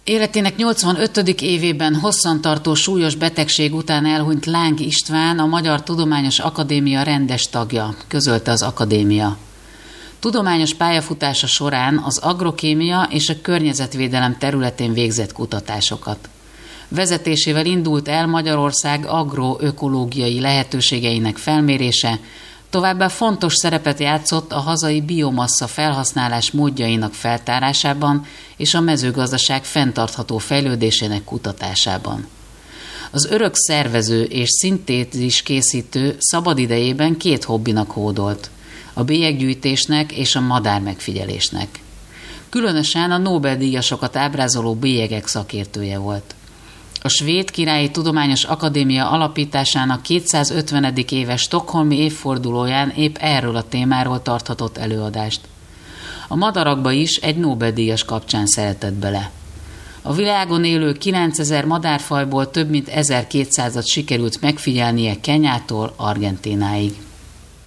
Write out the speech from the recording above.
Életének 85. évében hosszantartó súlyos betegség után elhunyt Láng István, a Magyar Tudományos Akadémia rendes tagja, közölte az akadémia. Tudományos pályafutása során az agrokémia és a környezetvédelem területén végzett kutatásokat. Vezetésével indult el Magyarország agroökológiai lehetőségeinek felmérése, továbbá fontos szerepet játszott a hazai biomassa felhasználás módjainak feltárásában és a mezőgazdaság fenntartható fejlődésének kutatásában. Az örök szervező és szintézis készítő szabadidejében 2 hobbinak hódolt: a bélyeggyűjtésnek és a madármegfigyelésnek. Különösen a Nobel-díjasokat ábrázoló bélyegek szakértője volt. A Svéd Királyi Tudományos Akadémia alapításának 250. éves stockholmi évfordulóján épp erről a témáról tarthatott előadást. A madarakba is egy Nobel-díjas kapcsán szeretett bele. A világon élő 9000 madárfajból több mint 1200-at sikerült megfigyelnie Kenyától Argentínáig.